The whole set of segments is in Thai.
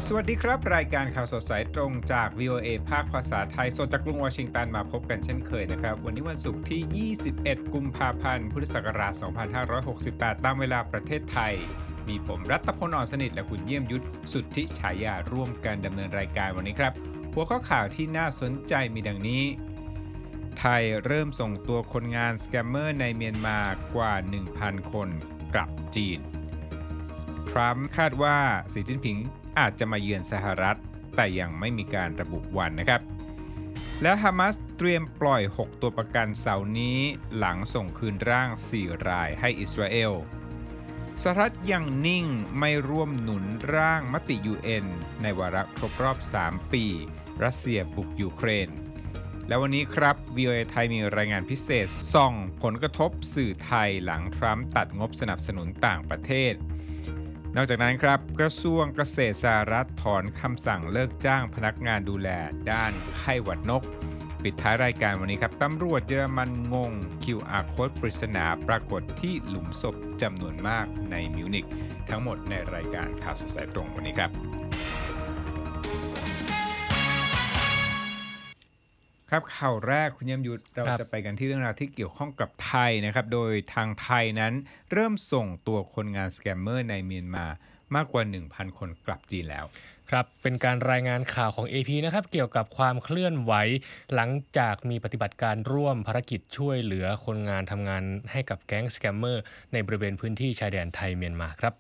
สวัสดีครับรายการข่าวสดสายตรงจาก VOA ภาคภาษาไทยสดจากกรุงวอชิงตันมาพบกันเช่นเคยนะครับวันนี้วันศุกร์ที่ 21 กุมภาพันธ์ พุทธศักราช 2568 ตามเวลาประเทศไทยมีผมรัตพล อ่อนสนิทและคุณเยี่ยมยุทธสุทธิฉายาร่วมกันดำเนินรายการวันนี้ครับหัวข้อข่าวที่น่าสนใจมีดังนี้ไทยเริ่มส่งตัวคนงานสแกมเมอร์ในเมียนมากว่า 1,000 คนกลับจีนทรัมป์คาดว่าสีจิ้นผิงอาจจะมาเยือนสหรัฐแต่ยังไม่มีการระบุวันนะครับและฮามาสเตรียมปล่อย 6 ตัวประกันเสาร์นี้หลังส่งคืนร่าง 4 รายให้อิสราเอลสหรัฐยังนิ่งไม่ร่วมหนุนร่างมติ UN ในวาระครบรอบ 3 ปีรัสเซียบุกยูเครนและวันนี้ครับ VOA ไทยมีรายงานพิเศษส่องผลกระทบสื่อไทยหลังทรัมป์ตัดงบสนับสนุนต่างประเทศนอกจากนั้นครับกระทรวงเกษตรสหรัฐถอนคำสั่งเลิกจ้างพนักงานดูแลด้านไข้หวัดนกปิดท้ายรายการวันนี้ครับตำรวจเยอรมันงง QR Code ปริศนาปรากฏที่หลุมศพจำนวนมากในมิวนิกทั้งหมดในรายการข่าวสดสายตรงวันนี้ครับครับข่าวแรกคุณยมยุทธเราจะไปกันที่เรื่องราวที่เกี่ยวข้องกับไทยนะครับโดยทางไทยนั้นเริ่มส่งตัวคนงานสแกมเมอร์ในเมียนมามากกว่า 1,000 คนกลับจีนแล้วครับเป็นการรายงานข่าวของ AP นะครับเกี่ยวกับความเคลื่อนไหวหลังจากมีปฏิบัติการร่วมภารกิจช่วยเหลือคนงานทำงานให้กับแก๊งสแกมเมอร์ในบริเวณพื้นที่ชายแดนไทยเมียนมาครับ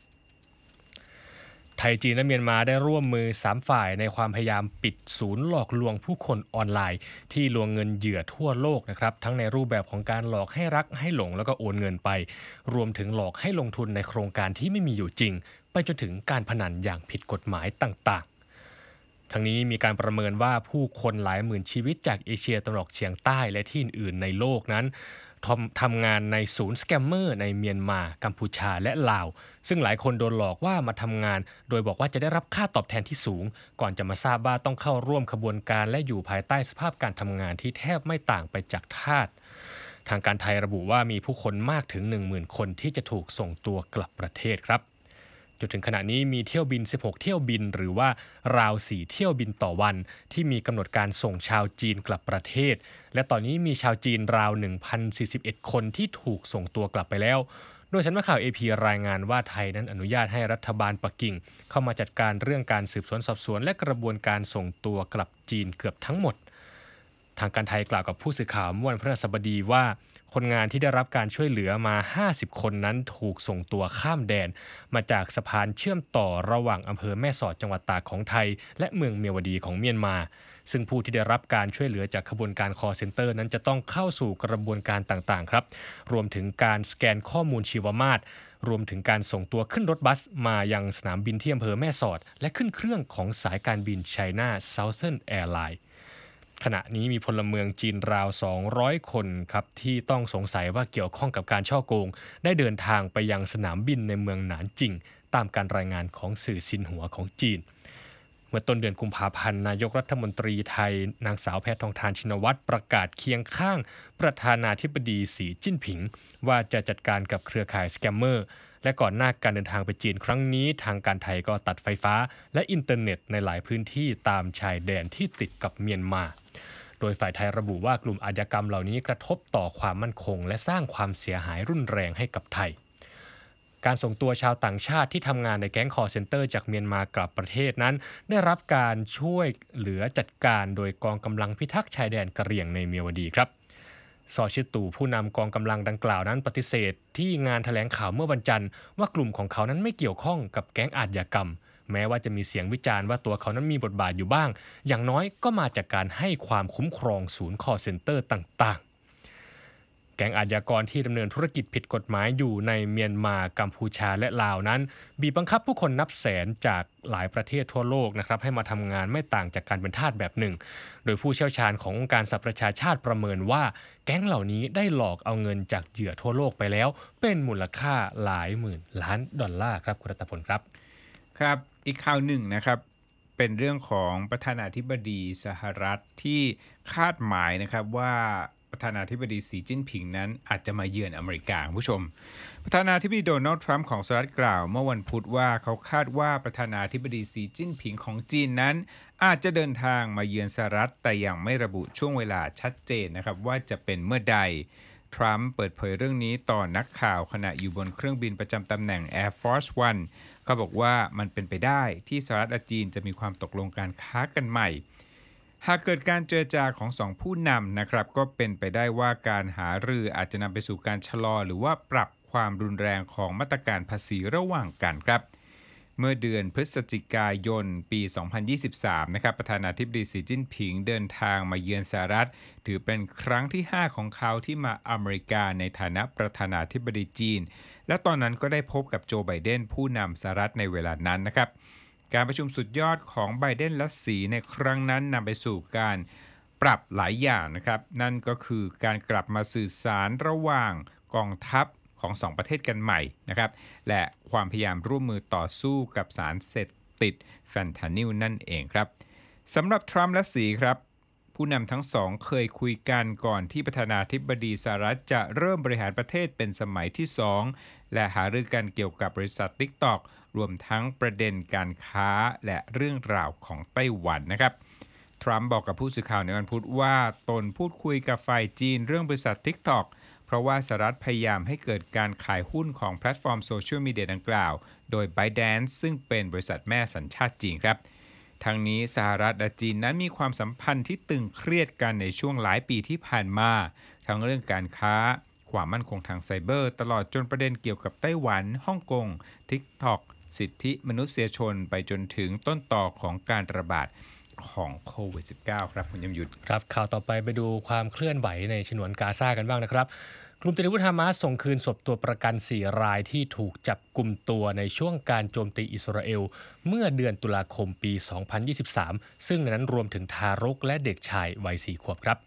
ไทยจีนและเมียนมาได้ร่วมมือ3ฝ่ายในความพยายามปิดศูนย์หลอกลวงผู้คนออนไลน์ที่ลวงเงินเหยื่อทั่วโลกนะครับทั้งในรูปแบบของการหลอกให้รักให้หลงแล้วก็โอนเงินไปรวมถึงหลอกให้ลงทุนในโครงการที่ไม่มีอยู่จริงไปจนถึงการพนันอย่างผิดกฎหมายต่างๆทั้งนี้มีการประเมินว่าผู้คนหลายหมื่นชีวิตจากเอเชียตะวันออกเฉียงใต้และที่อื่นๆในโลกนั้นทำงานในศูนย์สแกมเมอร์ในเมียนมากัมพูชาและลาวซึ่งหลายคนโดนหลอกว่ามาทำงานโดยบอกว่าจะได้รับค่าตอบแทนที่สูงก่อนจะมาทราบว่าต้องเข้าร่วมขบวนการและอยู่ภายใต้สภาพการทำงานที่แทบไม่ต่างไปจากทาสทางการไทยระบุว่ามีผู้คนมากถึง 10,000 คนที่จะถูกส่งตัวกลับประเทศครับจนถึงขณะนี้มีเที่ยวบิน16เที่ยวบินหรือว่าราว4เที่ยวบินต่อวันที่มีกำหนดการส่งชาวจีนกลับประเทศและตอนนี้มีชาวจีนราว 1,041 คนที่ถูกส่งตัวกลับไปแล้วโดยสำนักข่าว AP รายงานว่าไทยนั้นอนุญาตให้รัฐบาลปักกิ่งเข้ามาจัดการเรื่องการสืบสวนสอบสวนและกระบวนการส่งตัวกลับจีนเกือบทั้งหมดทางการไทยกล่าวกับผู้สื่อข่าวเมื่อวันพฤหัสบดีว่าคนงานที่ได้รับการช่วยเหลือมา50คนนั้นถูกส่งตัวข้ามแดนมาจากสะพานเชื่อมต่อระหว่างอำเภอแม่สอดจังหวัดตากของไทยและเมืองเมียวดีของเมียนมาซึ่งผู้ที่ได้รับการช่วยเหลือจากขบวนการ call center นั้นจะต้องเข้าสู่กระบวนการต่างๆครับรวมถึงการสแกนข้อมูลชีวมาตรรวมถึงการส่งตัวขึ้นรถบัสมายังสนามบินที่อำเภอแม่สอดและขึ้นเครื่องของสายการบิน China Southern Airlinesขณะนี้มีพลเมืองจีนราว200คนครับที่ต้องสงสัยว่าเกี่ยวข้องกับการฉ้อโกงได้เดินทางไปยังสนามบินในเมืองหนานจิงตามการรายงานของสื่อซินหัวของจีนเมื่อต้นเดือนกุมภาพันธ์นายกรัฐมนตรีไทยนางสาวแพทองธารชินวัตรประกาศเคียงข้างประธานาธิบดีสีจิ้นผิงว่าจะจัดการกับเครือข่ายสแกมเมอร์และก่อนหน้าการเดินทางไปจีนครั้งนี้ทางการไทยก็ตัดไฟฟ้าและอินเทอร์เน็ตในหลายพื้นที่ตามชายแดนที่ติดกับเมียนมาโดยฝ่ายไทยระบุว่ากลุ่มอาชญากรรมเหล่านี้กระทบต่อความมั่นคงและสร้างความเสียหายรุนแรงให้กับไทยการส่งตัวชาวต่างชาติที่ทำงานในแก๊งคอลเซ็นเตอร์จากเมียนมากลับประเทศนั้นได้รับการช่วยเหลือจัดการโดยกองกำลังพิทักษ์ชายแดนกะเหรี่ยงในเมียวดีครับซอชิตู่ผู้นำกองกำลังดังกล่าวนั้นปฏิเสธที่งานแถลงข่าวเมื่อวันจันทร์ว่ากลุ่มของเขานั้นไม่เกี่ยวข้องกับแก๊งอาชญากรรมแม้ว่าจะมีเสียงวิจารณ์ว่าตัวเขานั้นมีบทบาทอยู่บ้างอย่างน้อยก็มาจากการให้ความคุ้มครองศูนย์คอลเซ็นเตอร์ต่างๆแก๊งอาชญากรที่ดำเนินธุรกิจผิดกฎหมายอยู่ในเมียนมากัมพูชาและลาวนั้นบีบบังคับผู้คนนับแสนจากหลายประเทศทั่วโลกนะครับให้มาทำงานไม่ต่างจากการเป็นทาสแบบหนึ่งโดยผู้เชี่ยวชาญขององค์การสหประชาชาติประเมินว่าแก๊งเหล่านี้ได้หลอกเอาเงินจากเหยื่อทั่วโลกไปแล้วเป็นมูลค่าหลายหมื่นล้านดอลลาร์ครับคุณรัตพลครับครับอีกข่าวหนึ่งนะครับเป็นเรื่องของประธานาธิบดีสหรัฐที่คาดหมายนะครับว่าประธานาธิบดีสีจิ้นผิงนั้นอาจจะมาเยือนอเมริกาคุณผู้ชมประธานาธิบดีโดนัลด์ทรัมป์ของสหรัฐกล่าวเมื่อวันพุธว่าเขาคาดว่าประธานาธิบดีสีจิ้นผิงของจีนนั้นอาจจะเดินทางมาเยือนสหรัฐแต่ยังไม่ระบุช่วงเวลาชัดเจนนะครับว่าจะเป็นเมื่อใดทรัมป์เปิดเผยเรื่องนี้ต่อนักข่าวขณะอยู่บนเครื่องบินประจำตำแหน่ง Air Force One เขาบอกว่ามันเป็นไปได้ที่สหรัฐและจีนจะมีความตกลงการค้ากันใหม่หากเกิดการเจรจาของสองผู้นำนะครับก็เป็นไปได้ว่าการหารืออาจจะนำไปสู่การชะลอหรือว่าปรับความรุนแรงของมาตรการภาษีระหว่างกันครับเมื่อเดือนพฤศจิกายนปี 2023 นะครับประธานาธิบดีสีจิ้นผิงเดินทางมาเยือนสหรัฐถือเป็นครั้งที่ 5 ของเขาที่มาอเมริกาในฐานะประธานาธิบดีจีนและตอนนั้นก็ได้พบกับโจไบเดนผู้นำสหรัฐในเวลานั้นนะครับการประชุมสุดยอดของไบเดนและสีในครั้งนั้นนำไปสู่การปรับหลายอย่างนะครับนั่นก็คือการกลับมาสื่อสารระหว่างกองทัพของ2ประเทศกันใหม่นะครับและความพยายามร่วมมือต่อสู้กับสารเสพติดแฟนทานิลนั่นเองครับสำหรับทรัมป์และสีครับผู้นำทั้งสองเคยคุยกันก่อนที่ประธานาธิบดีสหรัฐจะเริ่มบริหารประเทศเป็นสมัยที่2และหารือกันเกี่ยวกับบริษัท TikTok รวมทั้งประเด็นการค้าและเรื่องราวของไต้หวันนะครับทรัมป์บอกกับผู้สื่อข่าวในวันพุธว่าตนพูดคุยกับฝ่ายจีนเรื่องบริษัท TikTok เพราะว่าสหรัฐพยายามให้เกิดการขายหุ้นของแพลตฟอร์มโซเชียลมีเดียดังกล่าวโดย ByteDance ซึ่งเป็นบริษัทแม่สัญชาติจีนครับทั้งนี้สหรัฐและจีนนั้นมีความสัมพันธ์ที่ตึงเครียดกันในช่วงหลายปีที่ผ่านมาทั้งเรื่องการค้าความมั่นคงทางไซเบอร์ตลอดจนประเด็นเกี่ยวกับไต้หวันฮ่องกง TikTok สิทธิมนุษยชนไปจนถึงต้นต่อของการระบาดของโควิด -19 ครับคุณยมยุทธครับข่าวต่อไปดูความเคลื่อนไหวในฉนวนกาซากันบ้างนะครับกลุ่มติดอาวุธฮามาสส่งคืนศพตัวประกัน4รายที่ถูกจับกุมตัวในช่วงการโจมตีอิสราเอลเมื่อเดือนตุลาคมปี 2023 ซึ่งในนั้นรวมถึงทารกและเด็กชายวัย4 ขวบครับ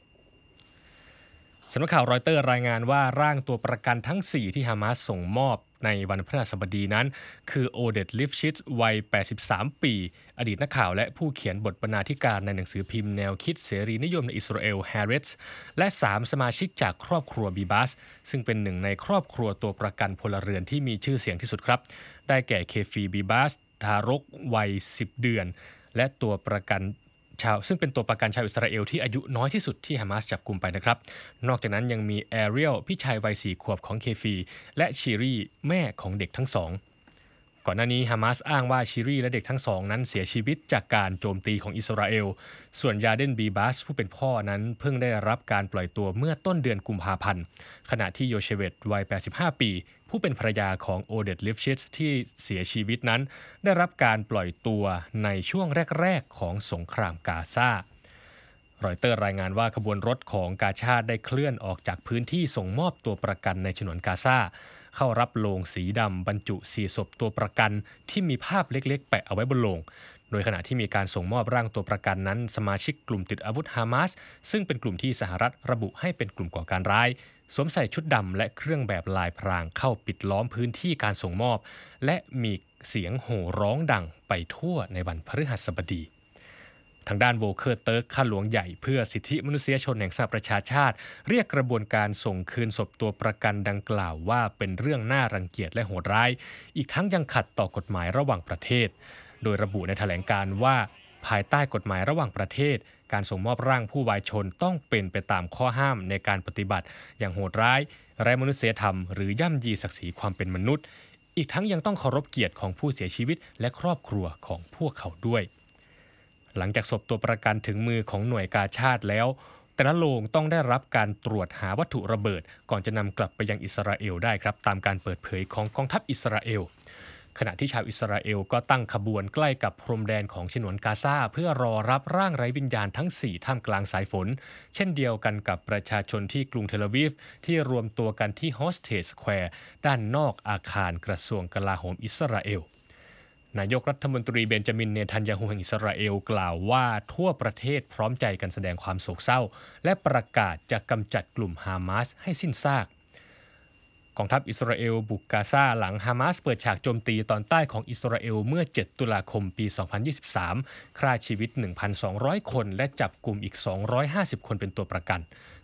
สำนักข่าวรอยเตอร์รายงานว่าร่างตัวประกันทั้ง4ที่ฮามาสส่งมอบในวันพฤหัสบดีนั้นคือโอเดตลิฟชิตวัย83 ปีอดีตนักข่าวและผู้เขียนบทบรรณาธิการในหนังสือพิมพ์แนวคิดเสรีนิยมในอิสราเอลฮาริสและ3สมาชิกจากครอบครัวบีบัสซึ่งเป็นหนึ่งในครอบครัวตัวประกันพลเรือนที่มีชื่อเสียงที่สุดครับได้แก่เคฟีบีบัสทารกวัย10 เดือนและตัวประกันซึ่งเป็นตัวประกันชาวอิสราเอลที่อายุน้อยที่สุดที่ฮามาสจับกุมไปนะครับนอกจากนั้นยังมีแอเรียลพี่ชายวัย4 ขวบของเคฟีและชีรีแม่ของเด็กทั้งสองก่อนหน้านี้ฮามาสอ้างว่าชีรีและเด็กทั้งสองนั้นเสียชีวิตจากการโจมตีของอิสราเอลส่วนยาเดนบีบัสผู้เป็นพ่อนั้นเพิ่งได้รับการปล่อยตัวเมื่อต้นเดือนกุมภาพันธ์ขณะที่โยเชเวตวัย85 ปีผู้เป็นภรรยาของโอเดตลิฟชิตที่เสียชีวิตนั้นได้รับการปล่อยตัวในช่วงแรกๆของสงครามกาซารอยเตอร์รายงานว่าขบวนรถของกาชาดได้เคลื่อนออกจากพื้นที่ส่งมอบตัวประกันในฉนวนกาซาเข้ารับโลงสีดำบรรจุ4 ศพตัวประกันที่มีภาพเล็กๆแปะเอาไว้บนโลงโดยขณะที่มีการส่งมอบร่างตัวประกันนั้นสมาชิกกลุ่มติดอาวุธฮามาสซึ่งเป็นกลุ่มที่สหรัฐระบุให้เป็นกลุ่มก่อการร้ายสวมใส่ชุดดำและเครื่องแบบลายพรางเข้าปิดล้อมพื้นที่การส่งมอบและมีเสียงโห่ร้องดังไปทั่วในวันพฤหัสบดีทางด้านโวเคอร์เติร์กข้าหลวงใหญ่เพื่อสิทธิมนุษยชนแห่งสหประชาชาติเรียกกระบวนการส่งคืนศพตัวประกันดังกล่าวว่าเป็นเรื่องน่ารังเกียจและโหดร้ายอีกทั้งยังขัดต่อกฎหมายระหว่างประเทศโดยระบุในแถลงการณ์ว่าภายใต้กฎหมายระหว่างประเทศการส่งมอบร่างผู้วายชนต้องเป็นไปตามข้อห้ามในการปฏิบัติอย่างโหดร้ายไร้มนุษยธรรมหรือย่ำยีศักดิ์ศรีความเป็นมนุษย์อีกทั้งยังต้องเคารพเกียรติของผู้เสียชีวิตและครอบครัวของพวกเขาด้วยหลังจากศพตัวประกันถึงมือของหน่วยกาชาดแล้วแต่ละโลงต้องได้รับการตรวจหาวัตถุระเบิดก่อนจะนำกลับไปยังอิสราเอลได้ครับตามการเปิดเผยของกองทัพอิสราเอลขณะที่ชาวอิสราเอลก็ตั้งขบวนใกล้กับพรมแดนของฉนวนกาซาเพื่อรอรับร่างไร้วิญญาณทั้ง4ท่ามกลางสายฝนเช่นเดียวกันกับประชาชนที่กรุงเทลอาวีฟที่รวมตัวกันที่ฮอสเทสสแควร์ด้านนอกอาคารกระทรวงกลาโหมอิสราเอลนายกรัฐมนตรีเบนจามินเนทันยาฮูแห่งอิสราเอลกล่าวว่าทั่วประเทศพร้อมใจกันแสดงความโศกเศร้าและประกาศจะกำจัดกลุ่มฮามาสให้สิ้นซากกองทัพอิสราเอลบุกกาซาหลังฮามาสเปิดฉากโจมตีตอนใต้ของอิสราเอลเมื่อ7 ตุลาคมปี 2023 ฆ่าชีวิต 1,200 คนและจับกลุ่มอีก250 คนเป็นตัวประกัน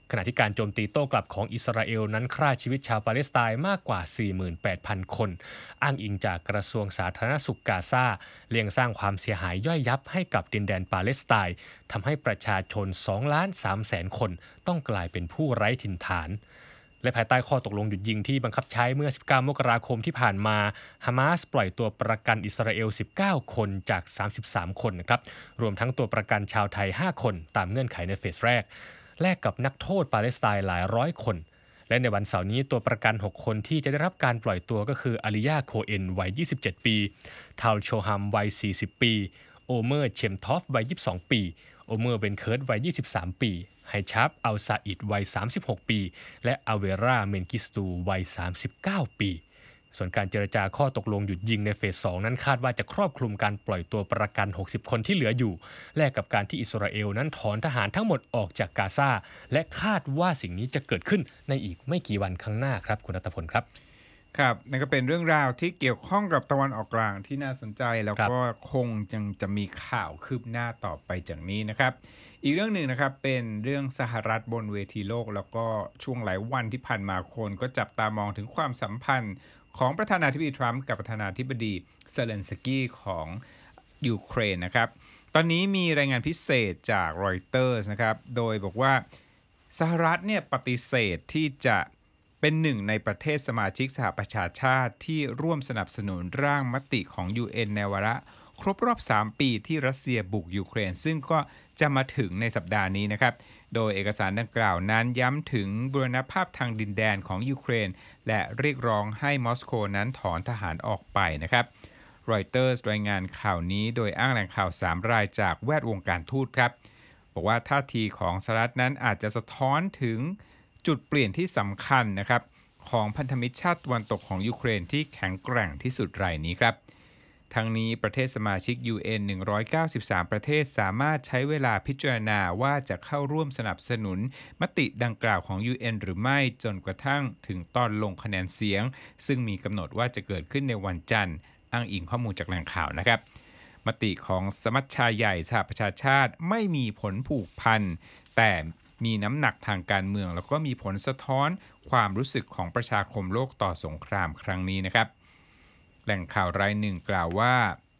ขณะที่การโจมตีโต้กลับของอิสราเอลนั้นฆ่าชีวิตชาวปาเลสไตน์มากกว่า 48,000 คนอ้างอิงจากกระทรวงสาธารณสุขกาซาเลี่ยงสร้างความเสียหายย่อยยับให้กับดินแดนปาเลสไตน์ทำให้ประชาชน 2,300,000 คนต้องกลายเป็นผู้ไร้ถิ่นฐานและภายใต้ข้อตกลงหยุดยิงที่บังคับใช้เมื่อ 19 มกราคมที่ผ่านมาฮามาสปล่อยตัวประกันอิสราเอล 19 คนจาก 33 คนนะครับรวมทั้งตัวประกันชาวไทย 5 คนตามเงื่อนไขในเฟสแรกแลกกับนักโทษปาเลสไตน์หลายร้อยคนและในวันเสาร์นี้ตัวประกัน 6 คนที่จะได้รับการปล่อยตัวก็คืออาลิยาโคเอนวัย 27 ปีทัลโชฮัมวัย 40 ปีโอเมอร์เชมทอฟวัย 22 ปีโอเมอร์เบนเคิร์ตวัย 23 ปีไฮชับอัลซาอิดวัย 36 ปีและอเวราเมนกิสตูวัย 39 ปีส่วนการเจรจาข้อตกลงหยุดยิงในเฟส 2 นั้นคาดว่าจะครอบคลุมการปล่อยตัวประกัน 60 คนที่เหลืออยู่แลกกับการที่อิสราเอลนั้นถอนทหารทั้งหมดออกจากกาซาและคาดว่าสิ่งนี้จะเกิดขึ้นในอีกไม่กี่วันข้างหน้าครับคุณณัฐพลครับครับนั่นก็เป็นเรื่องราวที่เกี่ยวข้องกับตะวันออกกลางที่น่าสนใจแล้วก็คงยังจะมีข่าวคืบหน้าต่อไปจากนี้นะครับอีกเรื่องหนึ่งนะครับเป็นเรื่องสหรัฐบนเวทีโลกแล้วก็ช่วงหลายวันที่ผ่านมาคนก็จับตามองถึงความสัมพันธ์ของประธานาธิบดีทรัมป์กับประธานาธิบดีเซเลนสกี้ของยูเครนนะครับตอนนี้มีรายงานพิเศษจากรอยเตอร์สนะครับโดยบอกว่าสหรัฐเนี่ยปฏิเสธที่จะเป็นหนึ่งในประเทศสมาชิกสหประชาชาติที่ร่วมสนับสนุนร่างมติของ UN ในวาระครบรอบ 3 ปีที่รัสเซียบุกยูเครนซึ่งก็จะมาถึงในสัปดาห์นี้นะครับโดยเอกสารดังกล่าวนั้นย้ำถึงบูรณภาพทางดินแดนของยูเครนและเรียกร้องให้มอสโกนั้นถอนทหารออกไปนะครับรอยเตอร์สรายงานข่าวนี้โดยอ้างแหล่งข่าว 3 รายจากแวดวงการทูตครับบอกว่าท่าทีของสหรัฐนั้นอาจจะสะท้อนถึงจุดเปลี่ยนที่สำคัญนะครับของพันธมิตรชาติตะวันตกของยูเครนที่แข็งแกร่งที่สุดรายนี้ครับทั้งนี้ประเทศสมาชิก UN 193 ประเทศสามารถใช้เวลาพิจารณาว่าจะเข้าร่วมสนับสนุนมติดังกล่าวของ UN หรือไม่จนกระทั่งถึงตอนลงคะแนนเสียงซึ่งมีกำหนดว่าจะเกิดขึ้นในวันจันทร์อ้างอิงข้อมูลจากแหล่งข่าวนะครับมติของสมัชชาใหญ่สหประชาชาติไม่มีผลผูกพันแต่มีน้ำหนักทางการเมืองแล้วก็มีผลสะท้อนความรู้สึกของประชาคมโลกต่อสงครามครั้งนี้นะครับแหล่งข่าวรายหนึ่งกล่าวว่า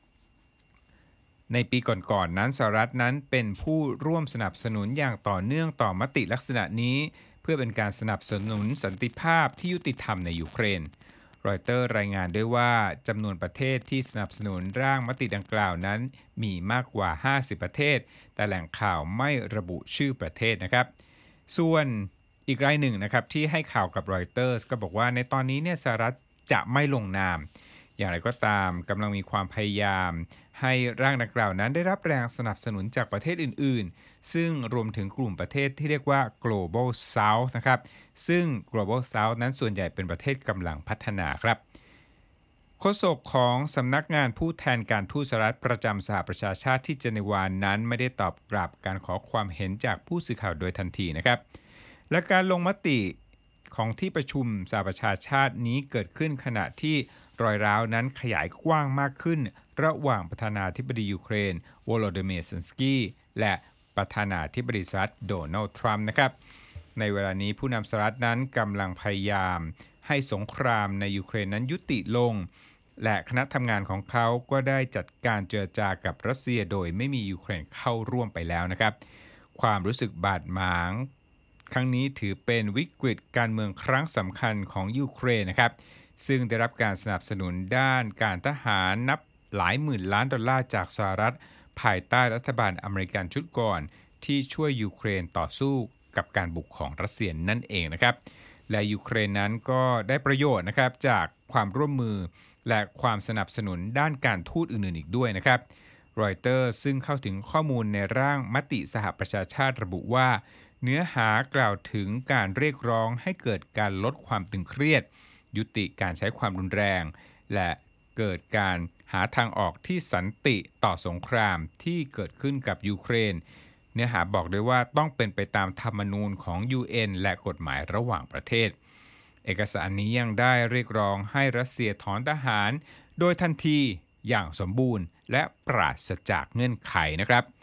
ในปีก่อนๆนั้นสหรัฐนั้นเป็นผู้ร่วมสนับสนุนอย่างต่อเนื่องต่อมติลักษณะนี้เพื่อเป็นการสนับสนุนสันติภาพที่ยุติธรรมในยูเครนรอยเตอร์รายงานด้วยว่าจำนวนประเทศที่สนับสนุนร่างมติดังกล่าวนั้นมีมากกว่า50ประเทศแต่แหล่งข่าวไม่ระบุชื่อประเทศนะครับส่วนอีกรายหนึ่งนะครับที่ให้ข่าวกับรอยเตอร์ก็บอกว่าในตอนนี้เนี่ยสหรัฐจะไม่ลงนามอย่างไรก็ตามกำลังมีความพยายามให้ร่างดังกล่าวนั้นได้รับแรงสนับสนุนจากประเทศอื่นๆซึ่งรวมถึงกลุ่มประเทศที่เรียกว่า Global South นะครับซึ่ง Global South นั้นส่วนใหญ่เป็นประเทศกำลังพัฒนาครับโฆษกของสำนักงานผู้แทนการทูตสหรัฐประจำสหประชาชาติที่เจนีวานั้นไม่ได้ตอบกลับการขอความเห็นจากผู้สื่อข่าวโดยทันทีนะครับและการลงมติของที่ประชุมสหประชาชาตินี้เกิดขึ้นขณะที่รอยร้าวนั้นขยายกว้างมากขึ้นระหว่างประธานาธิบดียูเครนโวโลดิเมียร์ เซเลนสกี้และประธานาธิบดีสหรัฐโดนัลด์ทรัมป์นะครับในเวลานี้ผู้นำสหรัฐนั้นกำลังพยายามให้สงครามในยูเครนนั้นยุติลงและคณะทำงานของเขาก็ได้จัดการเจรจากับรัสเซียโดยไม่มียูเครนเข้าร่วมไปแล้วนะครับความรู้สึกบาดหมางครั้งนี้ถือเป็นวิกฤตการเมืองครั้งสำคัญของยูเครนนะครับซึ่งได้รับการสนับสนุนด้านการทหารนับหลายหมื่นล้านดอลลาร์จากสหรัฐภายใต้รัฐบาลอเมริกันชุดก่อนที่ช่วยยูเครนต่อสู้กับการบุกของรัสเซียนั่นเองนะครับและยูเครนนั้นก็ได้ประโยชน์นะครับจากความร่วมมือและความสนับสนุนด้านการทูตอื่นๆอีกด้วยนะครับรอยเตอร์ซึ่งเข้าถึงข้อมูลในร่างมติสหประชาชาติระบุว่าเนื้อหากล่าวถึงการเรียกร้องให้เกิดการลดความตึงเครียดยุติการใช้ความรุนแรงและเกิดการหาทางออกที่สันติต่อสงครามที่เกิดขึ้นกับยูเครนเนื้อหาบอกด้วยว่าต้องเป็นไปตามธรรมนูญของ UN และกฎหมายระหว่างประเทศเอกสารนี้ยังได้เรียกร้องให้รัสเซียถอนทหารโดยทันทีอย่างสมบูรณ์และปราศจากเงื่อนไขนะครับ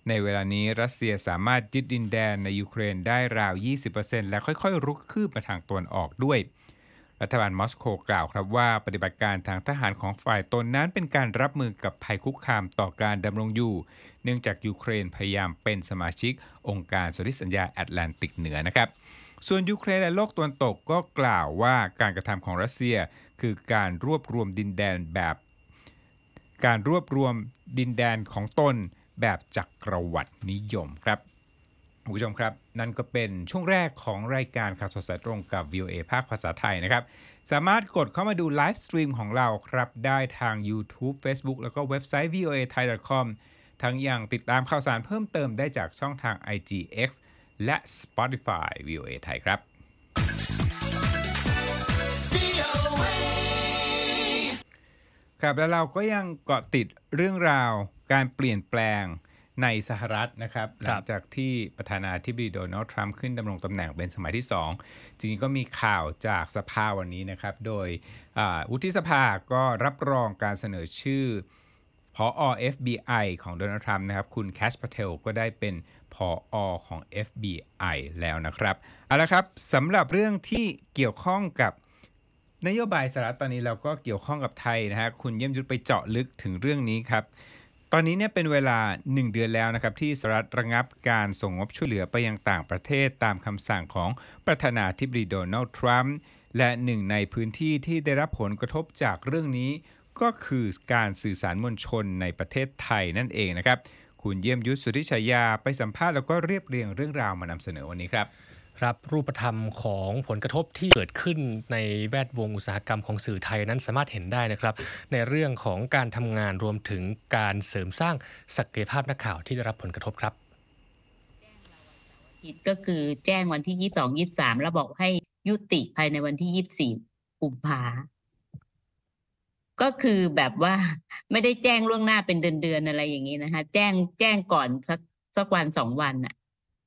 ในเวลานี้รัสเซียสามารถยึดดินแดนในยูเครนได้ราว 20% และค่อยๆรุกคืบมาทางตะวันออกด้วยรัฐบาลมอสโกกล่าวครับว่าปฏิบัติการทางทหารของฝ่ายตนนั้นเป็นการรับมือกับภัยคุกคามต่อการดำรงอยู่เนื่องจากยูเครนพยายามเป็นสมาชิกองค์การสนธิสัญญาแอตแลนติกเหนือนะครับส่วนยูเครนและโลกตะวันตกก็กล่าวว่าการกระทำของรัสเซียคือการรวบรวมดินแดนของตนแบบจักรวรรดินิยมครับคุณผู้ชมครับนั่นก็เป็นช่วงแรกของรายการข่าวสดสายตรงกับ VOA ภาคภาษาไทยนะครับสามารถกดเข้ามาดูไลฟ์สตรีมของเราครับได้ทาง YouTube Facebook แล้วก็เว็บไซต์ voathai.com ทั้งยังติดตามข่าวสารเพิ่มเติมได้จากช่องทาง IGX และ Spotify VOA ไทยครับครับแล้วเราก็ยังเกาะติดเรื่องราวการเปลี่ยนแปลงในสหรัฐนะครับหลังจากที่ประธานาธิบดีโดนัลด์ทรัมป์ขึ้นดำรงตำแหน่งเป็นสมัยที่2จริงๆก็มีข่าวจากสภาวันนี้นะครับโดยวุฒิสภาก็รับรองการเสนอชื่อผอ. FBI ของโดนัลด์ทรัมป์นะครับคุณแคชพาเทลก็ได้เป็นผอ. ของ FBI แล้วนะครับเอาละครับสำหรับเรื่องที่เกี่ยวข้องกับนโยบายสหรัฐตอนนี้เราก็เกี่ยวข้องกับไทยนะฮะคุณเยี่ยมยุทธไปเจาะลึกถึงเรื่องนี้ครับตอนนี้เนี่ยเป็นเวลา1เดือนแล้วนะครับที่สหรัฐระงับการส่งงบช่วยเหลือไปยังต่างประเทศตามคำสั่งของประธานาธิบดีโดนัลด์ทรัมป์และหนึ่งในพื้นที่ที่ได้รับผลกระทบจากเรื่องนี้ก็คือการสื่อสารมวลชนในประเทศไทยนั่นเองนะครับคุณเยี่ยมยุทธสุทธิชยาไปสัมภาษณ์แล้วก็เรียบเรียงเรื่องราวมานำเสนอวันนี้ครับครับรูปธรรมของผลกระทบที่เกิดขึ้นในแวดวงอุตสาหกรรมของสื่อไทยนั้นสามารถเห็นได้นะครับในเรื่องของการทำงานรวมถึงการเสริมสร้างศักยภาพนักข่าวที่ได้รับผลกระทบครับก็คือแจ้งวันที่22 23แล้วบอกให้ยุติภายในวันที่24กุมภาก็คือแบบว่าไม่ได้แจ้งล่วงหน้าเป็นเดือนๆอะไรอย่างนี้นะคะแจ้งก่อนสักวัน2 วันน่ะ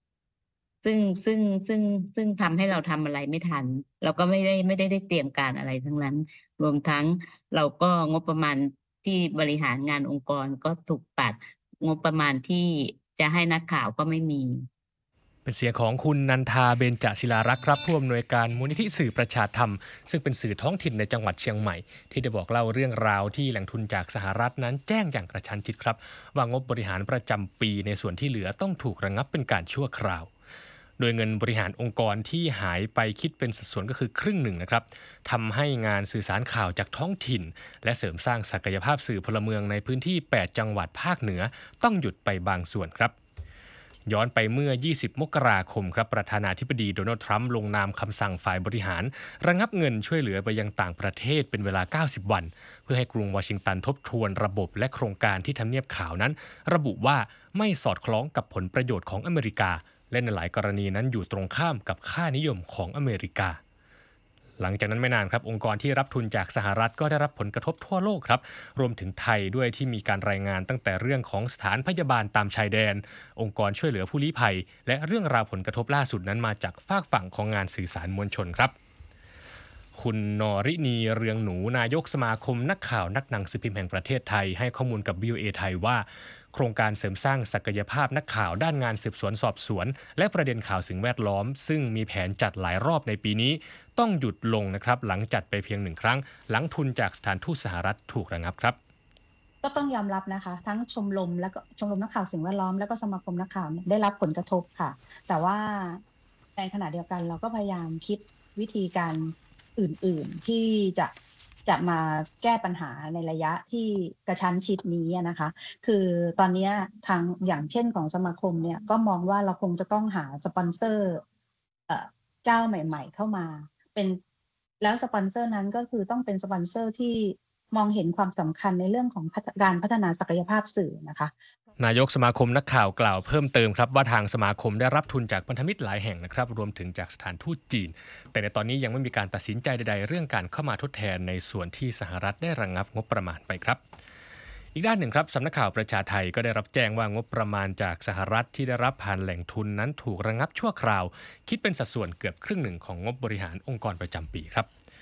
ซึ่งทำให้เราทำอะไรไม่ทันเราก็ไม่ได้เตรียมการอะไรทั้งนั้นรวมทั้งเราก็งบประมาณที่บริหารงานองค์กรก็ถูกตัดงบประมาณที่จะให้นักข่าวก็ไม่มีเป็นเสียงของคุณนันทาเบญจศิลารักษ์ครับผู้อำนวยการมูลนิธิสื่อประชาธรรมซึ่งเป็นสื่อท้องถิ่นในจังหวัดเชียงใหม่ที่ได้บอกเล่าเรื่องราวที่แหล่งทุนจากสหรัฐนั้นแจ้งอย่างกระชั้นชิดครับว่างบบริหารประจำปีในส่วนที่เหลือต้องถูกระงับเป็นการชั่วคราวโดยเงินบริหารองค์กรที่หายไปคิดเป็นสัดส่วนก็คือครึ่งหนึ่งนะครับทำให้งานสื่อสารข่าวจากท้องถิ่นและเสริมสร้างศักยภาพสื่อพลเมืองในพื้นที่8จังหวัดภาคเหนือต้องหยุดไปบางส่วนครับย้อนไปเมื่อ20มกราคมครับประธานาธิบดีโดนัลด์ทรัมป์ลงนามคำสั่งฝ่ายบริหารระงับเงินช่วยเหลือไปยังต่างประเทศเป็นเวลา90วันเพื่อให้กรุงวอชิงตันทบทวนระบบและโครงการที่ทำเนียบขาวนั้นระบุว่าไม่สอดคล้องกับผลประโยชน์ของอเมริกาและในหลายกรณีนั้นอยู่ตรงข้ามกับค่านิยมของอเมริกาหลังจากนั้นไม่นานครับองค์กรที่รับทุนจากสหรัฐก็ได้รับผลกระทบทั่วโลกครับรวมถึงไทยด้วยที่มีการรายงานตั้งแต่เรื่องของสถานพยาบาลตามชายแดนองค์กรช่วยเหลือผู้ลี้ภัยและเรื่องราวผลกระทบล่าสุดนั้นมาจากฝากฝั่งของงานสื่อสารมวลชนครับคุณนรินีเรืองหนูนายกสมาคมนักข่าวนักหนังสือพิมพ์แห่งประเทศไทยให้ข้อมูลกับ VOA ไทยว่าโครงการเสริมสร้างศักยภาพนักข่าวด้านงานสืบสวนสอบสวนและประเด็นข่าวสิ่งแวดล้อมซึ่งมีแผนจัดหลายรอบในปีนี้ต้องหยุดลงนะครับหลังจัดไปเพียง1 ครั้งหลังทุนจากสถานทูตสหรัฐถูกระงับครับก็ต้องยอมรับนะคะทั้งชมรมและก็ชมรมนักข่าวสิ่งแวดล้อมและก็สมาคมนักข่าวได้รับผลกระทบค่ะแต่ว่าในขณะเดียวกันเราก็พยายามคิดวิธีการอื่นๆที่จะมาแก้ปัญหาในระยะที่กระชั้นชิดนี้นะคะคือตอนนี้ทางอย่างเช่นของสมาคมเนี่ยก็มองว่าเราคงจะต้องหาสปอนเซอร์เจ้าใหม่ๆเข้ามาเป็นแล้วสปอนเซอร์นั้นก็คือต้องเป็นสปอนเซอร์ที่มองเห็นความสำคัญในเรื่องของการพัฒนาศักยภาพสื่อนะคะนายกสมาคมนักข่าวกล่าวเพิ่มเติมครับว่าทางสมาคมได้รับทุนจากพันธมิตรหลายแห่งนะครับรวมถึงจากสถานทูตจีนแต่ในตอนนี้ยังไม่มีการตัดสินใจใดๆเรื่องการเข้ามาทดแทนในส่วนที่สหรัฐได้ระงับงบประมาณไปครับอีกด้านหนึ่งครับสำนักข่าวประชาไทยก็ได้รับแจ้งว่างบประมาณจากสหรัฐที่ได้รับผ่านแหล่งทุนนั้นถูกระงับชั่วคราวคิดเป็นสัดส่วนเกือบครึ่งหนึ่งของงบบริหารองค์กรประจำปีครับ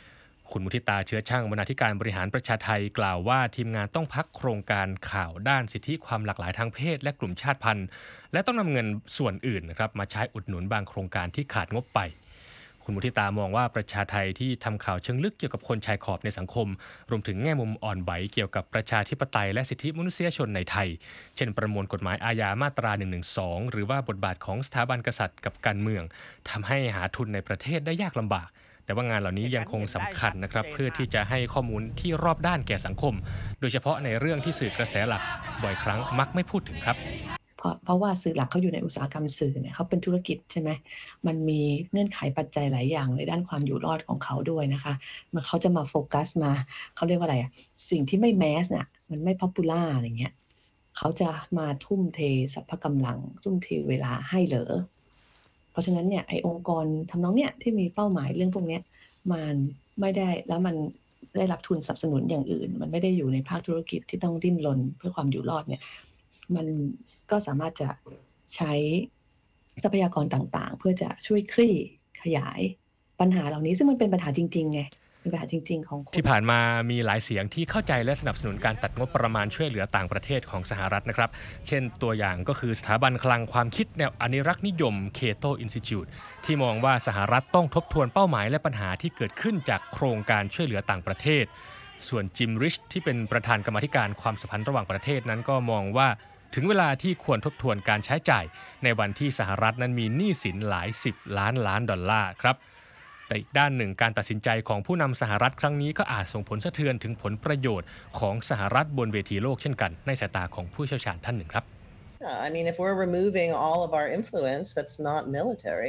คุณมุทิตาเชื้อช่างบรรณาธิการบริหารประชาไทยกล่าวว่าทีมงานต้องพักโครงการข่าวด้านสิทธิความหลากหลายทางเพศและกลุ่มชาติพันธุ์และต้องนำเงินส่วนอื่นนะครับมาใช้อุดหนุนบางโครงการที่ขาดงบไปคุณมุทิตามองว่าประชาไทยที่ทำข่าวเชิงลึกเกี่ยวกับคนชายขอบในสังคมรวมถึงแง่มุมอ่อนไหวเกี่ยวกับประชาธิปไตยและสิทธิมนุษยชนในไทยเช่นประมวลกฎหมายอาญามาตรา112หรือว่าบทบาทของสถาบันกษัตริย์กับการเมืองทำให้หาทุนในประเทศได้ยากลำบากแต่ว่างานเหล่านี้ยังคงสำคัญนะครับเพื่อที่จะให้ข้อมูลที่รอบด้านแก่สังคมโดยเฉพาะในเรื่องที่สื่อกระแสหลักบ่อยครั้งมักไม่พูดถึงครับเพราะว่าสื่อหลักเขาอยู่ในอุตสาหกรรมสื่อเนี่ยเขาเป็นธุรกิจใช่ไหมมันมีเงื่อนไขปัจจัยหลายอย่างในด้านความอยู่รอดของเขาด้วยนะคะมันเขาจะมาโฟกัสมาเขาเรียกว่าอะไรอ่ะสิ่งที่ไม่แมสน่ะมันไม่ป๊อปปูล่าอะไรเงี้ยเขาจะมาทุ่มเทสรรพกำลังทุ่มเทเวลาให้เหรอเพราะฉะนั้นเนี่ยไอ้องค์กรทำนองเนี้ยที่มีเป้าหมายเรื่องพวกเนี้ยมันไม่ได้แล้วมันได้รับทุนสนับสนุนอย่างอื่นมันไม่ได้อยู่ในภาคธุรกิจที่ต้องดิ้นรนเพื่อความอยู่รอดเนี่ยมันก็สามารถจะใช้ทรัพยากรต่างๆเพื่อจะช่วยคลี่ขยายปัญหาเหล่านี้ซึ่งมันเป็นปัญหาจริงๆไงเป็นปัญหาจริงๆของคนที่ผ่านมามีหลายเสียงที่เข้าใจและสนับสนุนการตัดงบประมาณช่วยเหลือต่างประเทศของสหรัฐนะครับเช่นตัวอย่างก็คือสถาบันคลังความคิดแนวอนุรักษ์นิยม Cato Institute ที่มองว่าสหรัฐต้องทบทวนเป้าหมายและปัญหาที่เกิดขึ้นจากโครงการช่วยเหลือต่างประเทศส่วนจิมริชที่เป็นประธานกรรมาธิการความสัมพันธ์ระหว่างประเทศนั้นก็มองว่าถึงเวลาที่ควรทบทวนการใช้จ่ายในวันที่สหรัฐนั้นมีหนี้สินหลาย10 ล้านล้านดอลลาร์ครับแต่อีกด้านหนึ่งการตัดสินใจของผู้นำสหรัฐครั้งนี้ก็อาจส่งผลสะเทือนถึงผลประโยชน์ของสหรัฐบนเวทีโลกเช่นกันในสายตาของผู้เชี่ยวชาญท่านหนึ่งครับ I mean, if we're removing all of our influence that's not military,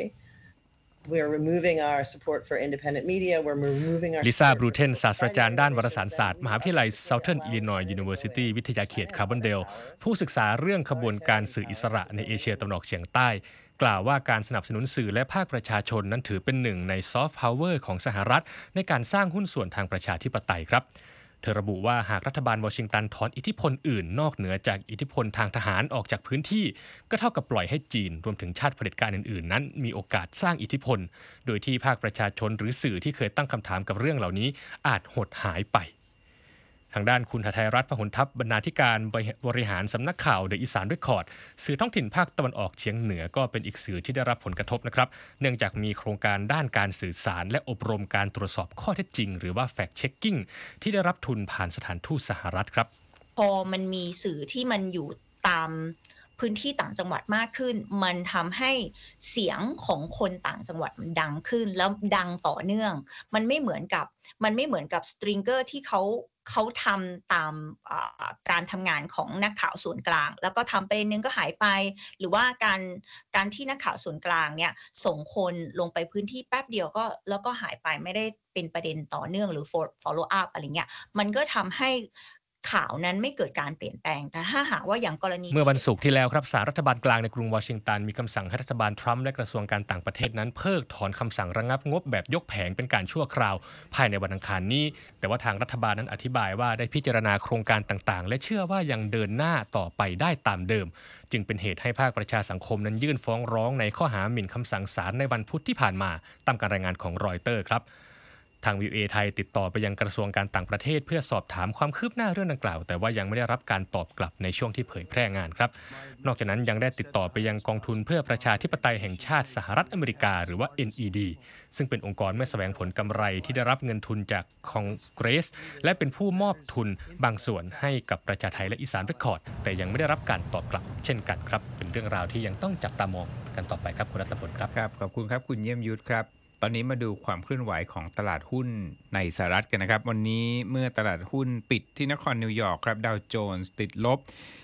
we're removing our support for independent media, we're removing our ลิซ่าบรูเทนศาสตราจารย์ด้านวารสารศาสตร์มหาวิทยาลัย Southern Illinois University วิทยาเขตคาร์บอนเดลผู้ศึกษาเรื่องขบวนการสื่ออิสระในเอเชียตะวันออกเฉียงใต้กล่าวว่าการสนับสนุนสื่อและภาคประชาชนนั้นถือเป็นหนึ่งในซอฟต์พาวเวอร์ของสหรัฐในการสร้างหุ้นส่วนทางประชาธิปไตยครับเธอระบุว่าหากรัฐบาลวอชิงตันถอนอิทธิพลอื่นนอกเหนือจากอิทธิพลทางทหารออกจากพื้นที่ก็เท่ากับปล่อยให้จีนรวมถึงชาติเผด็จการอื่นๆนั้นมีโอกาสสร้างอิทธิพลโดยที่ภาคประชาชนหรือสื่อที่เคยตั้งคำถามกับเรื่องเหล่านี้อาจหดหายไปทางด้านคุณหทัยรัตน์ พหลทัพบรรณาธิการบริหารสำนักข่าวเดอะอีสานเรคคอร์ดสื่อท้องถิ่นภาคตะวันออกเฉียงเหนือก็เป็นอีกสื่อที่ได้รับผลกระทบนะครับเนื่องจากมีโครงการด้านการสื่อสารและอบรมการตรวจสอบข้อเท็จจริงหรือว่า fact checking ที่ได้รับทุนผ่านสถานทูตสหรัฐครับพอมันมีสื่อที่มันอยู่ตามพื้นที่ต่างจังหวัดมากขึ้นมันทำให้เสียงของคนต่างจังหวัดมันดังขึ้นแล้วดังต่อเนื่องมันไม่เหมือนกับสตริงเกอร์ที่เขาทำตามการทำงานของนักข่าวส่วนกลางแล้วก็ทำไปนึงก็หายไปหรือว่าการที่นักข่าวส่วนกลางเนี่ยส่งคนลงไปพื้นที่แป๊บเดียวก็แล้วก็หายไปไม่ได้เป็นประเด็นต่อเนื่องหรือ follow up อะไรเงี้ยมันก็ทำให้ข่าวนั้นไม่เกิดการเปลี่ยนแปลงแต่ถ้าหากว่าอย่างกรณีเมื่อวันศุกร์ที่แล้วครับศาลรัฐบาลกลางในกรุงวอชิงตันมีคำสั่งให้รัฐบาลทรัมป์และกระทรวงการต่างประเทศนั้นเพิกถอนคำสั่งระงับงบแบบยกแผงเป็นการชั่วคราวภายในวันอังคารนี้แต่ว่าทางรัฐบาลนั้นอธิบายว่าได้พิจารณาโครงการต่างๆและเชื่อว่ายังเดินหน้าต่อไปได้ตามเดิมจึงเป็นเหตุให้ภาคประชาสังคมนั้นยื่นฟ้องร้องในข้อหาหมิ่นคำสั่งศาลในวันพุธที่ผ่านมาตามการรายงานของรอยเตอร์ครับทาง VOA ไทยติดต่อไปยังกระทรวงการต่างประเทศเพื่อสอบถามความคืบหน้าเรื่องดังกล่าวแต่ว่ายังไม่ได้รับการตอบกลับในช่วงที่เผยแพร่งานครับนอกจากนั้นยังได้ติดต่อไปยังกองทุนเพื่อประชาธิปไตยแห่งชาติสหรัฐอเมริกาหรือว่า NED ซึ่งเป็นองค์กรไม่แสวงผลกำไรที่ได้รับเงินทุนจากคองเกรสและเป็นผู้มอบทุนบางส่วนให้กับประชาไทยและอีสานเรคคอร์ดแต่ยังไม่ได้รับการตอบกลับเช่นกันครับเป็นเรื่องราวที่ยังต้องจับตามองกันต่อไปครับคุณรัตพลครับขอบคุณครับคุณเยี่ยมยุทธครับตอนนี้มาดูความเคลื่อนไหวของตลาดหุ้นในสหรัฐกันนะครับวันนี้เมื่อตลาดหุ้นปิดที่นครนิวยอร์กครับดาวโจนส์ติดลบ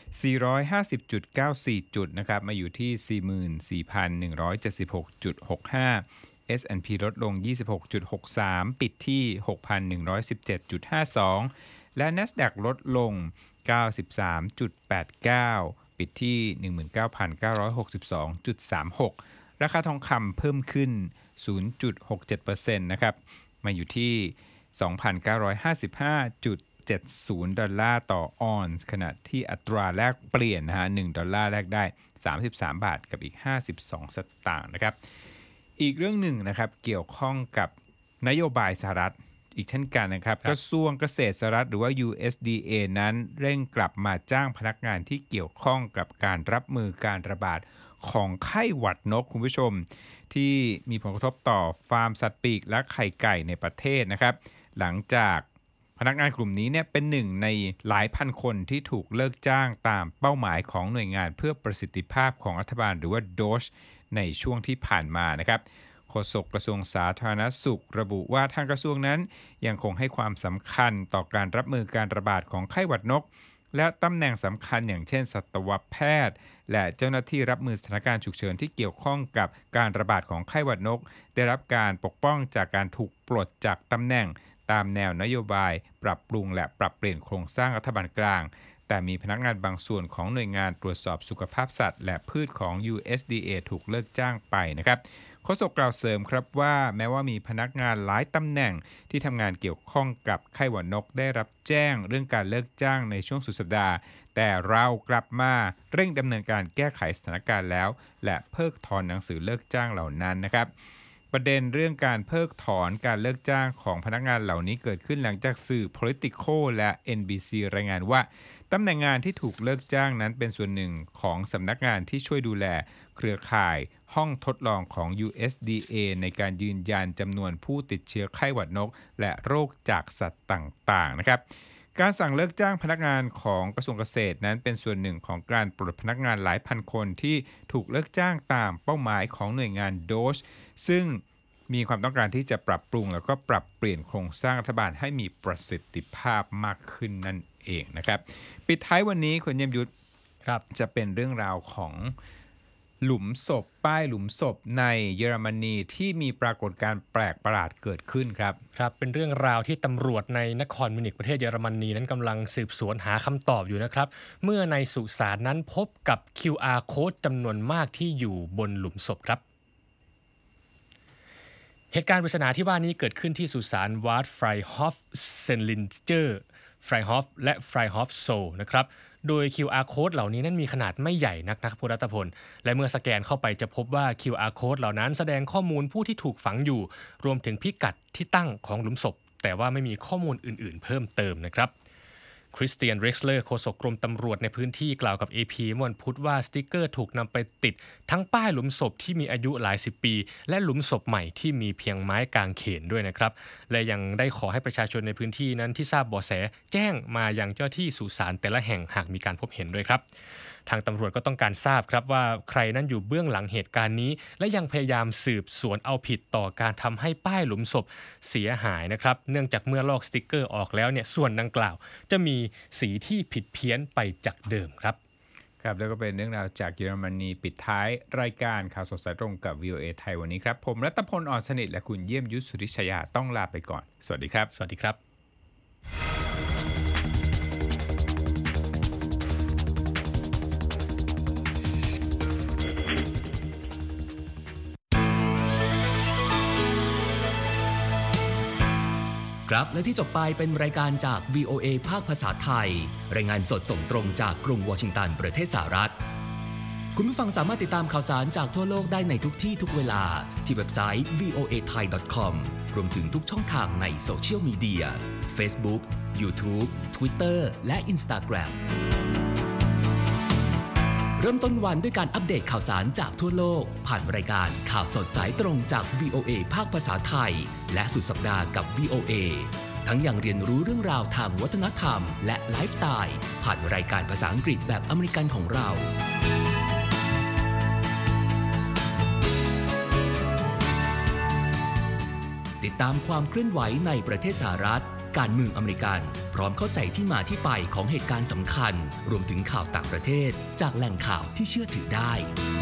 450.94 จุดนะครับมาอยู่ที่ 44,176.65 S&P ลดลง 26.63 ปิดที่ 6,117.52 และ NASDAQ ลดลง 93.89 ปิดที่ 19,962.36 ราคาทองคำเพิ่มขึ้น 0.67% นะครับมาอยู่ที่ 2,955.70 ดอลลาร์ต่อออนซ์ขณะที่อัตราแลกเปลี่ยนนะฮะ1ดอลลาร์แลกได้33บาทกับอีก52สตางค์นะครับอีกเรื่องหนึ่งนะครับเกี่ยวข้องกับนโยบายสหรัฐอีกเช่นกันนะครับครับกระทรวงเกษตรสหรัฐหรือว่า USDA นั้นเร่งกลับมาจ้างพนักงานที่เกี่ยวข้องกับการรับมือการระบาดของไข้หวัดนกคุณผู้ชมที่มีผลกระทบต่อฟาร์มสัตว์ปีกและไข่ไก่ในประเทศนะครับหลังจากพนักงานกลุ่มนี้เนี่ยเป็นหนึ่งในหลายพันคนที่ถูกเลิกจ้างตามเป้าหมายของหน่วยงานเพื่อประสิทธิภาพของรัฐบาลหรือว่า DOGE ในช่วงที่ผ่านมานะครับโฆษกกระทรวงสาธารณสุขระบุว่าทางกระทรวงนั้นยังคงให้ความสำคัญต่อการรับมือการระบาดของไข้หวัดนกและตำแหน่งสำคัญอย่างเช่นสัตวแพทย์และเจ้าหน้าที่รับมือสถานการณ์ฉุกเฉินที่เกี่ยวข้องกับการระบาดของไข้หวัดนกได้รับการปกป้องจากการถูกปลดจากตำแหน่งตามแนวนโยบายปรับปรุงและปรับเปลี่ยนโครงสร้างรัฐบาลกลางแต่มีพนักงานบางส่วนของหน่วยงานตรวจสอบสุขภาพสัตว์และพืชของ USDA ถูกเลิกจ้างไปนะครับโฆษกกล่าวเสริมครับว่าแม้ว่ามีพนักงานหลายตำแหน่งที่ทำงานเกี่ยวข้องกับไข้หวัดนกได้รับแจ้งเรื่องการเลิกจ้างในช่วงสุดสัปดาห์แต่เรากลับมาเร่งดำเนินการแก้ไขสถานการณ์แล้วและเพิกถอนหนังสือเลิกจ้างเหล่านั้นนะครับประเด็นเรื่องการเพิกถอนการเลิกจ้างของพนักงานเหล่านี้เกิดขึ้นหลังจากสื่อ Politico และ NBC รายงานว่าตำแหน่งงานที่ถูกเลิกจ้างนั้นเป็นส่วนหนึ่งของสำนักงานที่ช่วยดูแลเครือข่ายห้องทดลองของ USDA ในการยืนยันจำนวนผู้ติดเชื้อไข้หวัดนกและโรคจากสัตว์ต่างๆนะครับการสั่งเลิกจ้างพนักงานของกระทรวงเกษตรนั้นเป็นส่วนหนึ่งของการปลดพนักงานหลายพันคนที่ถูกเลิกจ้างตามเป้าหมายของหน่วยงาน DOGE ซึ่งมีความต้องการที่จะปรับปรุงแล้วก็ปรับเปลี่ยนโครงสร้างรัฐบาลให้มีประสิทธิภาพมากขึ้นนั่นเองนะครับปิดท้ายวันนี้คุณเยี่ยมยุทธจะเป็นเรื่องราวของหลุมศพป้ายหลุมศพในเยอรมนีที่มีปรากฏการณ์แปลกประหลาดเกิดขึ้นครับเป็นเรื่องราวที่ตำรวจในนครมิวนิกประเทศเยอรมนีนั้นกำลังสืบสวนหาคำตอบอยู่นะครับเมื่อในสุสานนั้นพบกับ QR code จำนวนมากที่อยู่บนหลุมศพครับเหตุการณ์ปริศนาที่ว่านี้เกิดขึ้นที่สุสานวาร์ดไฟฮอฟเซนลินเจอร์ไฟฮอฟและไฟฮอฟโซนะครับโดย QR code เหล่านี้นั้นมีขนาดไม่ใหญ่นักนะครับคุณรัตพลและเมื่อสแกนเข้าไปจะพบว่า QR code เหล่านั้นแสดงข้อมูลผู้ที่ถูกฝังอยู่รวมถึงพิกัดที่ตั้งของหลุมศพแต่ว่าไม่มีข้อมูลอื่นๆเพิ่มเติมนะครับคริสเตียนเร็กซ์เลอร์โฆษกกรมตำรวจในพื้นที่กล่าวกับ AP เมื่อวันพุธว่าสติ๊กเกอร์ถูกนำไปติดทั้งป้ายหลุมศพที่มีอายุหลายสิบปีและหลุมศพใหม่ที่มีเพียงไม้กางเขนด้วยนะครับและยังได้ขอให้ประชาชนในพื้นที่นั้นที่ทราบเบาะแสแจ้งมายังเจ้าที่สุสานแต่ละแห่งหากมีการพบเห็นด้วยครับทางตำรวจก็ต้องการทราบครับว่าใครนั้นอยู่เบื้องหลังเหตุการณ์นี้และยังพยายามสืบสวนเอาผิดต่อการทำให้ป้ายหลุมศพเสียหายนะครับเนื่องจากเมื่อลอกสติ๊กเกอร์ออกแล้วเนี่ยส่วนดังกล่าวจะมีสีที่ผิดเพี้ยนไปจากเดิมครับแล้วก็เป็นเรื่องราวจากเยอรมนีปิดท้ายรายการข่าวสดสายตรงกับ VOA ไทยวันนี้ครับผมรัตพล อ่อนสนิทและคุณเยี่ยมยุทธ สุริชยาต้องลาไปก่อนสวัสดีครับสวัสดีครับครับและที่จบไปเป็นรายการจาก VOA ภาคภาษาไทยรายงานสดส่งตรงจากกรุงวอชิงตันประเทศสหรัฐคุณผู้ฟังสามารถติดตามข่าวสารจากทั่วโลกได้ในทุกที่ทุกเวลาที่เว็บไซต์ voathai.com รวมถึงทุกช่องทางในโซเชียลมีเดีย Facebook, YouTube, Twitter และ Instagram เริ่มต้นวันด้วยการอัปเดตข่าวสารจากทั่วโลกผ่านรายการข่าวสดสายตรงจาก VOA ภาคภาษาไทยและสุดสัปดาห์กับ VOA ทั้งยังเรียนรู้เรื่องราวทางวัฒนธรรมและไลฟ์สไตล์ผ่านรายการภาษาอังกฤษแบบอเมริกันของเราติดตามความเคลื่อนไหวในประเทศสหรัฐการเมืองอเมริกันพร้อมเข้าใจที่มาที่ไปของเหตุการณ์สำคัญรวมถึงข่าวต่างประเทศจากแหล่งข่าวที่เชื่อถือได้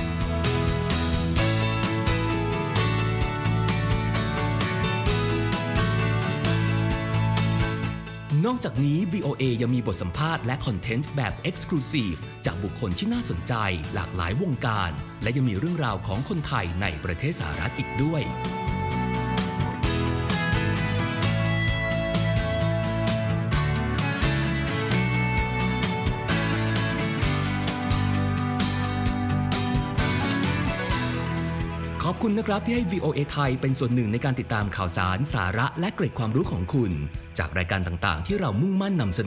นอกจากนี้ VOA ยังมีบทสัมภาษณ์และคอนเทนต์แบบ Exclusive จากบุคคลที่น่าสนใจหลากหลายวงการและยังมีเรื่องราวของคนไทยในประเทศสหรัฐอีกด้วยขอบคุณนะครับที่ให้ VOA ไทยเป็นส่วนหนึ่งในการติดตามข่าวสารสาระและเกร็ดความรู้ของคุณจากรายการต่างๆที่เรามุ่งมั่นนำเส